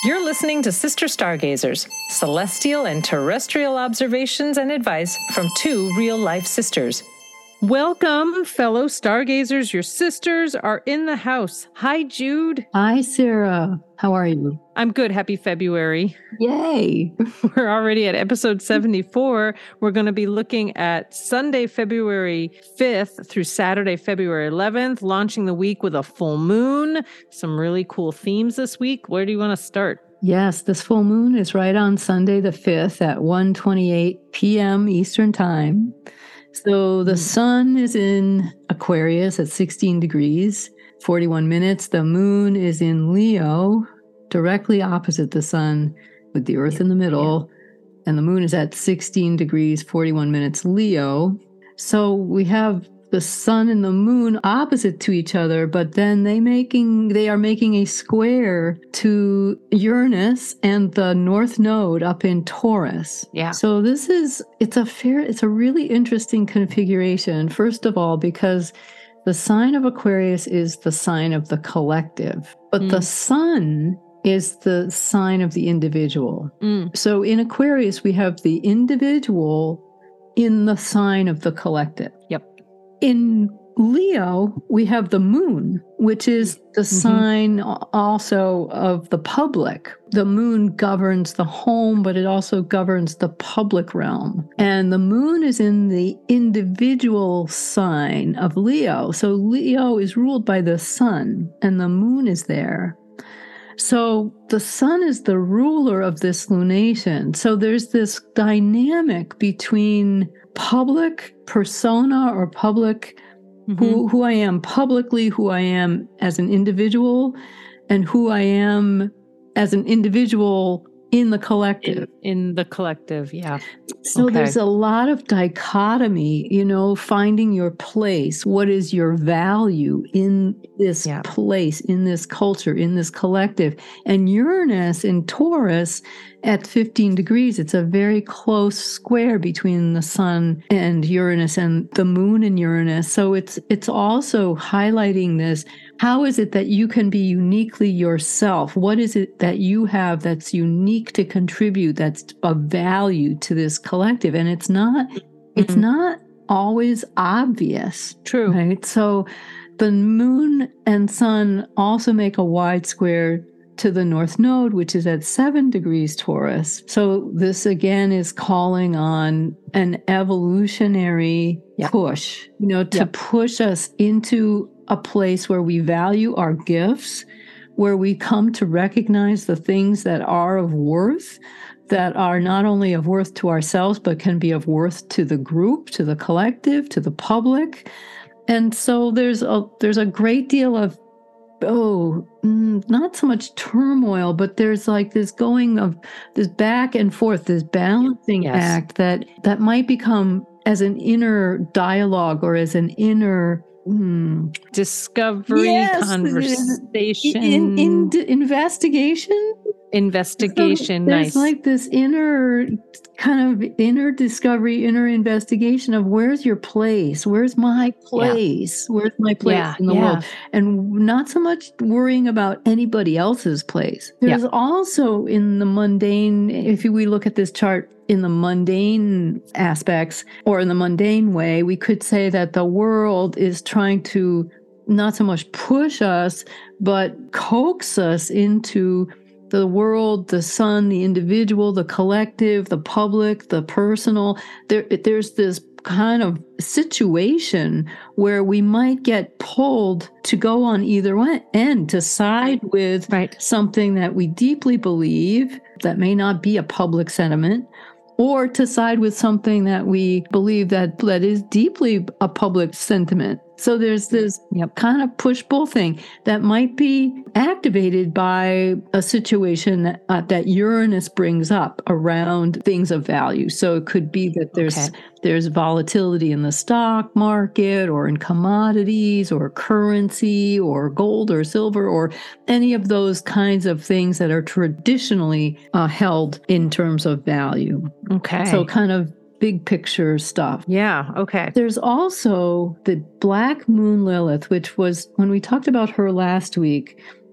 You're listening to Sister Stargazers, celestial and terrestrial observations and advice from two real-life sisters. Welcome, fellow stargazers. Your sisters are in the house. Hi, Jude. Hi, Sarah. How are you? I'm good. Happy February. Yay. We're already at episode 74. We're going to be looking at Sunday, February 5th through Saturday, February 11th, launching the week with a full moon. Some really cool themes this week. Where do you want to start? Yes, this full moon is right on Sunday the 5th at 1:28 p.m. Eastern Time. So the sun is in Aquarius at 16 degrees, 41 minutes. The moon is in Leo, directly opposite the sun with the earth in the middle. And the moon is at 16 degrees, 41 minutes Leo. So we have the sun and the moon opposite to each other, but then they are making a square to Uranus and the North Node up in Taurus. Yeah. So it's a really interesting configuration. First of all, because the sign of Aquarius is the sign of the collective, but the sun is the sign of the individual. So in Aquarius, we have the individual in the sign of the collective. Yep. In Leo, we have the moon, which is the sign also of the public. The moon governs the home, but it also governs the public realm. And the moon is in the individual sign of Leo. So Leo is ruled by the sun, and the moon is there. So the sun is the ruler of this lunation. So there's this dynamic between public persona or public, who I am publicly, who I am as an individual, and who I am as an individual in the collective. In the collective, yeah. So there's a lot of dichotomy, finding your place. What is your value in this place, in this culture, in this collective? And Uranus in Taurus at 15 degrees, it's a very close square between the sun and Uranus and the moon and Uranus. So it's also highlighting this. How is it that you can be uniquely yourself? What is it that you have that's unique to contribute, that's of value to this collective? And it's not always obvious. True. Right? So the moon and sun also make a wide square to the North Node, which is at 7 degrees Taurus. So this again is calling on an evolutionary push, to push us into a place where we value our gifts, where we come to recognize the things that are of worth, that are not only of worth to ourselves, but can be of worth to the group, to the collective, to the public. And so there's a great deal of, not so much turmoil, but there's like this going of this back and forth, this balancing act that might become as an inner dialogue or as an inner discovery, conversation, investigation. There's like this inner discovery, inner investigation of where's your place, where's my place, where's my place in the world, and not so much worrying about anybody else's place. There's also in the mundane, if we look at this chart in the mundane aspects or in the mundane way, we could say that the world is trying to not so much push us, but coax us into the world, the sun, the individual, the collective, the public, the personal. There's this kind of situation where we might get pulled to go on either end, to side with something that we deeply believe that may not be a public sentiment, or to side with something that we believe that is deeply a public sentiment. So there's this kind of push-pull thing that might be activated by a situation that Uranus brings up around things of value. So it could be that there's volatility in the stock market or in commodities or currency or gold or silver or any of those kinds of things that are traditionally held in terms of value. Okay. So kind of big picture stuff. Yeah, okay. There's also the Black Moon Lilith, which was, when we talked about her last week,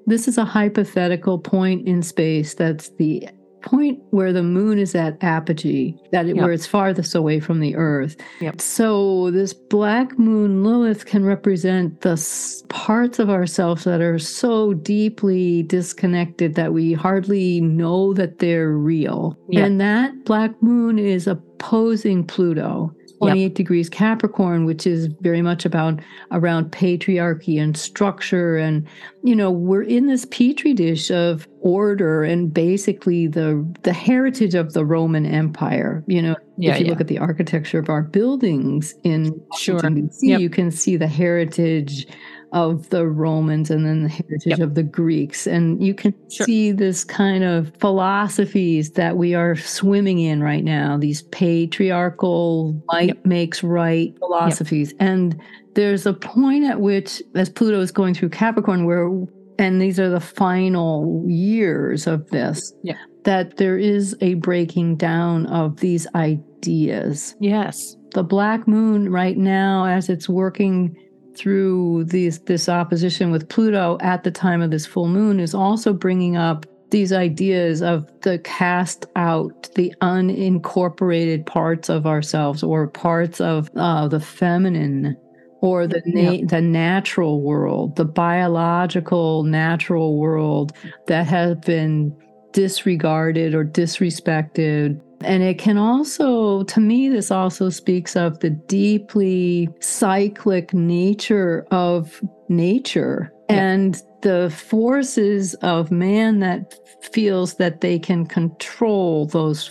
this is a hypothetical point in space. That's the point where the moon is at apogee, where it's farthest away from the Earth. Yep. So this black moon Lilith can represent the parts of ourselves that are so deeply disconnected that we hardly know that they're real. Yep. And that black moon is opposing Pluto. 28 degrees Capricorn, which is very much around patriarchy and structure. And, we're in this petri dish of order and basically the heritage of the Roman Empire. If you look at the architecture of our buildings in Washington, D.C., you can see the heritage of the Romans and then the heritage of the Greeks. And you can see this kind of philosophies that we are swimming in right now, these patriarchal might makes right philosophies. And there's a point at which, as Pluto is going through Capricorn, and these are the final years of this, that there is a breaking down of these ideas. Yes. The black moon right now, as it's working through this opposition with Pluto at the time of this full moon, is also bringing up these ideas of the cast out, the unincorporated parts of ourselves, or parts of the feminine, or the natural world, the biological natural world that has been disregarded or disrespected. And it can also, to me, this also speaks of the deeply cyclic nature of nature and the forces of man that feels that they can control those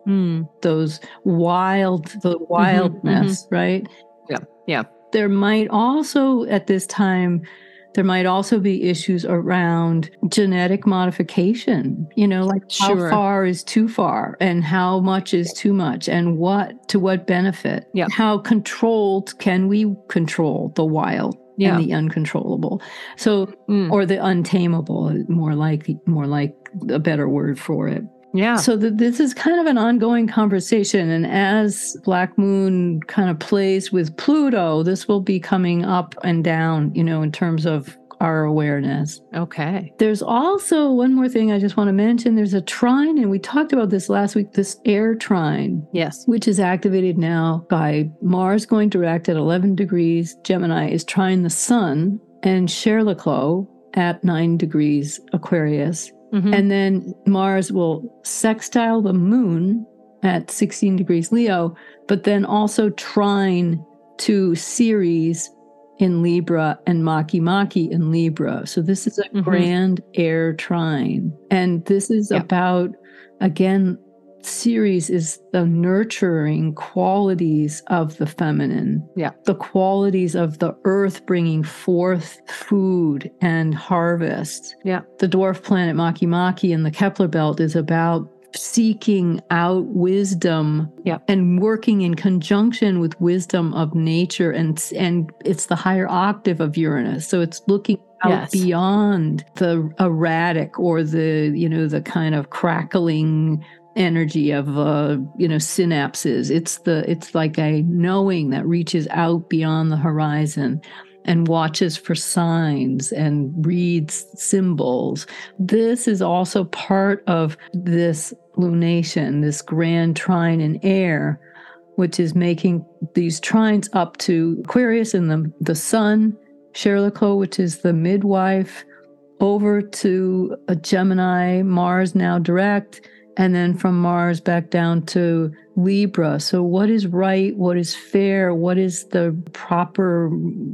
wildness, right? Yeah. There might also, at this time, be issues around genetic modification, how far is too far and how much is too much and to what benefit. Yeah. How controlled can we control the wild and the uncontrollable? So, or the untamable, more like a better word for it. Yeah. So this is kind of an ongoing conversation. And as Black Moon kind of plays with Pluto, this will be coming up and down, in terms of our awareness. Okay. There's also one more thing I just want to mention. There's a trine, and we talked about this last week, this air trine. Yes. Which is activated now by Mars going direct at 11 degrees. Gemini is trine the Sun, and Sherlocklo at 9 degrees Aquarius. Mm-hmm. And then Mars will sextile the Moon at 16 degrees Leo, but then also trine to Ceres in Libra and Maki in Libra. So this is a grand air trine. And this is about, again, Ceres is the nurturing qualities of the feminine. Yeah. The qualities of the earth bringing forth food and harvest. Yeah. The dwarf planet Maki in the Kepler belt is about seeking out wisdom and working in conjunction with wisdom of nature, and it's the higher octave of Uranus, so it's looking out beyond the erratic or the kind of crackling energy of synapses. It's like a knowing that reaches out beyond the horizon and watches for signs and reads symbols. This is also part of this lunation, this grand trine in air, which is making these trines up to Aquarius and the Sun, Sherlocklo, which is the midwife, over to a Gemini, Mars now direct, and then from Mars back down to Libra. So what is right? What is fair? What is the proper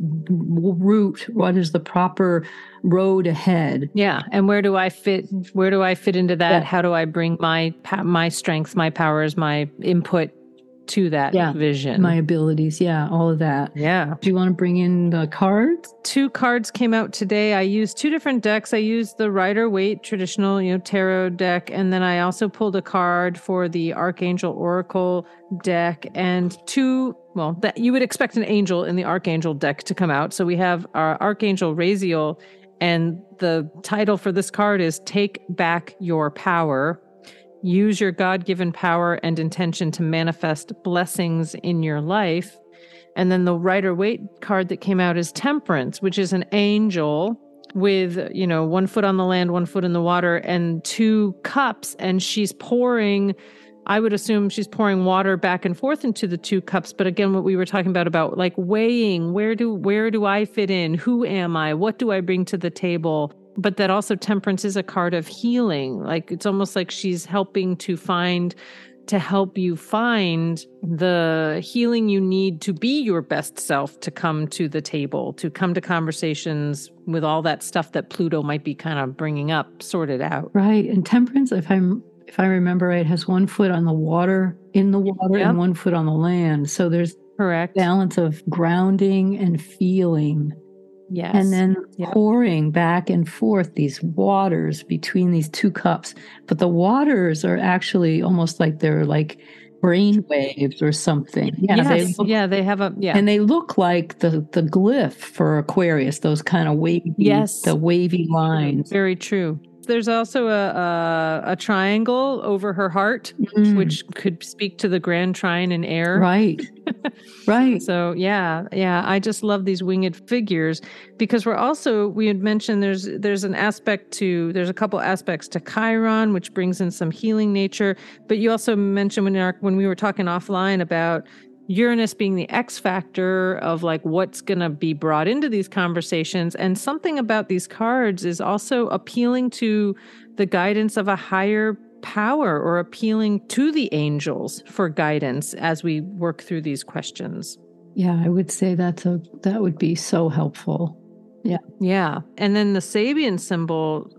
route? What is the proper road ahead? Yeah. And where do I fit into that? Yeah. How do I bring my strengths, my powers, my input to that vision? My abilities. Yeah. All of that. Yeah. Do you want to bring in the cards? 2 cards came out today. I used 2 different decks. I used the Rider-Waite traditional, tarot deck. And then I also pulled a card for the Archangel Oracle deck, and that you would expect an angel in the Archangel deck to come out. So we have our Archangel Raziel, and the title for this card is Take Back Your Power. Use your God-given power and intention to manifest blessings in your life. And then the Rider-Waite card that came out is Temperance, which is an angel. with, 1 foot on the land, 1 foot in the water, and 2 cups. And she's pouring, I would assume she's pouring water back and forth into the 2 cups. But again, what we were talking about like weighing, where do I fit in? Who am I? What do I bring to the table? But that also temperance is a card of healing. Like it's almost like she's helping to help you find the healing you need to be your best self, to come to the table, to come to conversations with all that stuff that Pluto might be kind of bringing up, sorted out. Right. And temperance, if I remember right, has 1 foot on the water, in the water, Yep. and 1 foot on the land. So there's Correct. balance of grounding and feeling. Yes. And then Yep. pouring back and forth these waters between these 2 cups. But the waters are actually almost like they're like brain waves or something. Yes. They have a, and they look like the glyph for Aquarius, those kind of wavy, the wavy lines. Very true. There's also a triangle over her heart, which could speak to the grand trine in air. Right. Right. So yeah. I just love these winged figures, because we had mentioned there's a couple aspects to Chiron, which brings in some healing nature. But you also mentioned when we were talking offline about Uranus being the X factor of like what's going to be brought into these conversations. And something about these cards is also appealing to the guidance of a higher power, or appealing to the angels for guidance as we work through these questions. Yeah, I would say that would be so helpful. Yeah. Yeah. And then the Sabian symbol,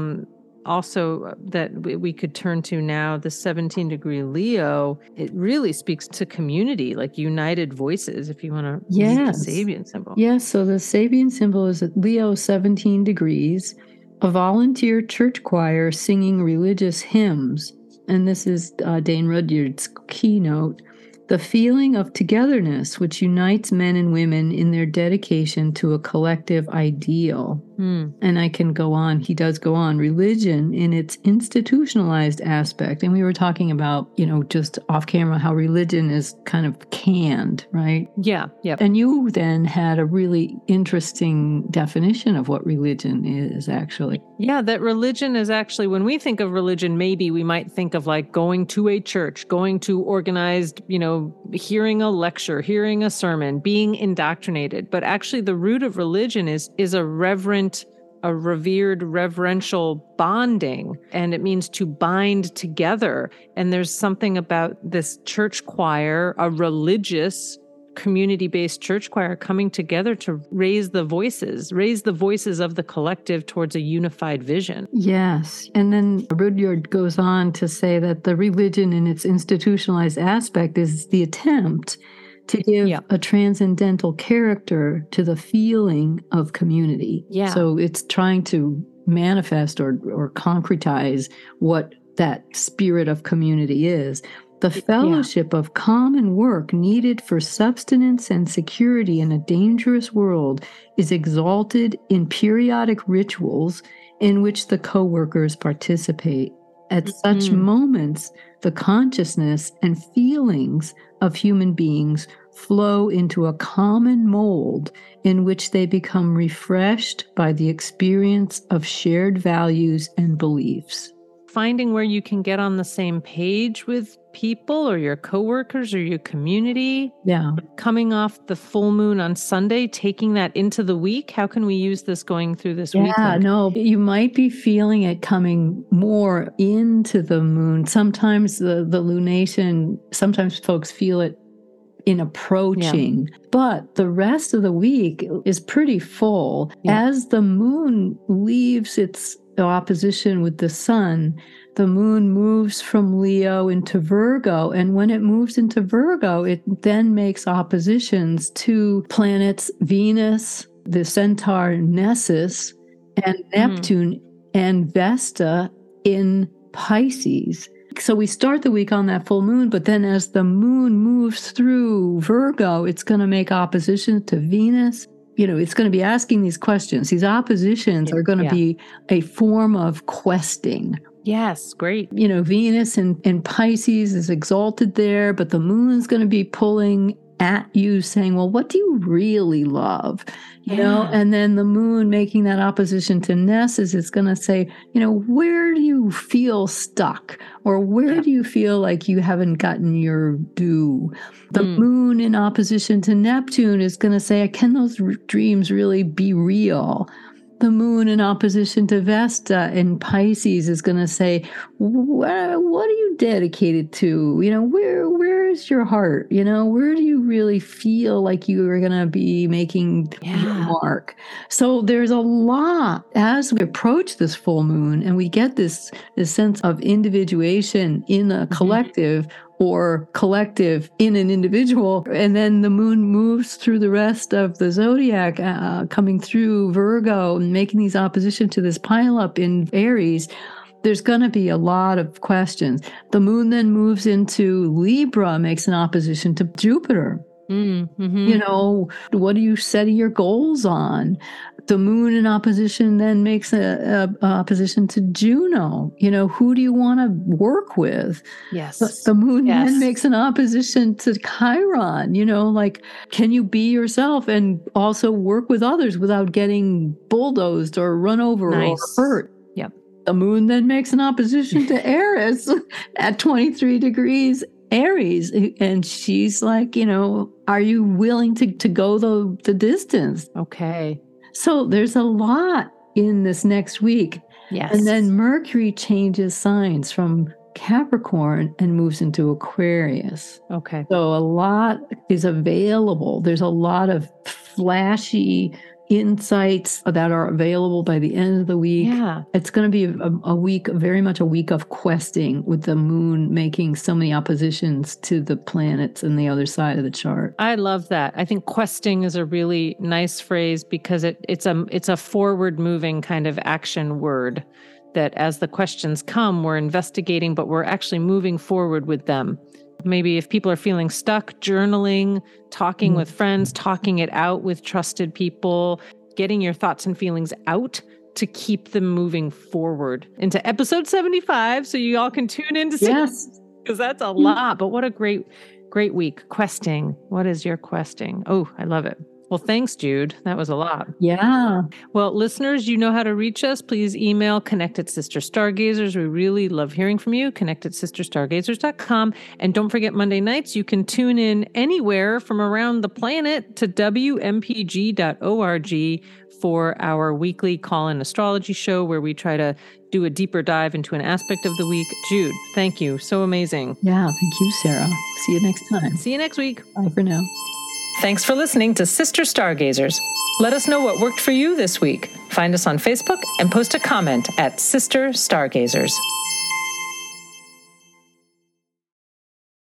also that we could turn to now, the 17-degree Leo, it really speaks to community, like united voices, if you want to use the Sabian symbol. Yes, so the Sabian symbol is Leo 17 degrees, a volunteer church choir singing religious hymns. And this is Dane Rudyard's keynote. The feeling of togetherness which unites men and women in their dedication to a collective ideal. And I can go on. He does go on. Religion in its institutionalized aspect. And we were talking about, just off camera, how religion is kind of canned, right? Yeah. Yep. And you then had a really interesting definition of what religion is actually. Yeah, that religion is actually, when we think of religion, maybe we might think of like going to a church, going to organized, hearing a lecture, hearing a sermon, being indoctrinated. But actually the root of religion is a revered reverential bonding, and it means to bind together. And there's something about this church choir, a religious community-based church choir, coming together to raise the voices of the collective towards a unified vision. Yes. And then Rudyard goes on to say that the religion in its institutionalized aspect is the attempt to give a transcendental character to the feeling of community. Yeah. So it's trying to manifest or concretize what that spirit of community is. The fellowship of common work needed for subsistence and security in a dangerous world is exalted in periodic rituals in which the co-workers participate. At such moments, the consciousness and feelings of human beings flow into a common mold in which they become refreshed by the experience of shared values and beliefs. Finding where you can get on the same page with people or your coworkers or your community. Yeah. Coming off the full moon on Sunday, taking that into the week. How can we use this going through this week? Yeah, no, you might be feeling it coming more into the moon. Sometimes the lunation, sometimes folks feel it in approaching, but the rest of the week is pretty full. As the moon leaves its opposition with the sun, the moon moves from Leo into Virgo. And when it moves into Virgo, it then makes oppositions to planets Venus, the centaur Nessus, and Neptune and Vesta in Pisces. So we start the week on that full moon, but then as the moon moves through Virgo, it's going to make opposition to Venus. It's going to be asking these questions. These oppositions are going to be a form of questing. Yes, great. Venus in Pisces is exalted there, but the moon's going to be pulling at you saying, well, what do you really love? You know, and then the moon making that opposition to Nessus is going to say, you know, where do you feel stuck? Or where do you feel like you haven't gotten your due? The moon in opposition to Neptune is going to say, can those dreams really be real? The moon in opposition to Vesta in Pisces is going to say, what are you dedicated to? You know, where is your heart? You know, where do you really feel like you are going to be making your mark? So there's a lot as we approach this full moon and we get this sense of individuation in a collective or collective in an individual. And then the moon moves through the rest of the zodiac, coming through Virgo and making these opposition to this pileup in Aries. There's going to be a lot of questions. The moon then moves into Libra, makes an opposition to Jupiter. You know, what are you setting your goals on? The moon in opposition then makes a opposition to Juno. You know, who do you want to work with? Yes. The moon then makes an opposition to Chiron. You know, like, can you be yourself and also work with others without getting bulldozed or run over or hurt? Yep. The moon then makes an opposition to Eris at 23 degrees Aries. And she's like, you know, are you willing to go the distance? Okay. So there's a lot in this next week. Yes. And then Mercury changes signs from Capricorn and moves into Aquarius. Okay. So a lot is available. There's a lot of flashy insights that are available by the end of the week. Yeah. It's going to be a week, very much a week of questing, with the moon making so many oppositions to the planets on the other side of the chart. I love that. I think questing is a really nice phrase because it's a forward moving kind of action word that as the questions come, we're investigating, but we're actually moving forward with them. Maybe if people are feeling stuck, journaling, talking with friends, talking it out with trusted people, getting your thoughts and feelings out to keep them moving forward into episode 75. So you all can tune in to see, because that's a lot, but what a great week. Questing. What is your questing? Oh, I love it. Well, thanks, Jude. That was a lot. Yeah. Well, listeners, you know how to reach us. Please email Connected Sister Stargazers. We really love hearing from you. ConnectedSisterStargazers.com. And don't forget, Monday nights, you can tune in anywhere from around the planet to WMPG.org for our weekly call-in astrology show where we try to do a deeper dive into an aspect of the week. Jude, thank you. So amazing. Yeah, thank you, Sarah. See you next time. See you next week. Bye for now. Thanks for listening to Sister Stargazers. Let us know what worked for you this week. Find us on Facebook and post a comment at Sister Stargazers.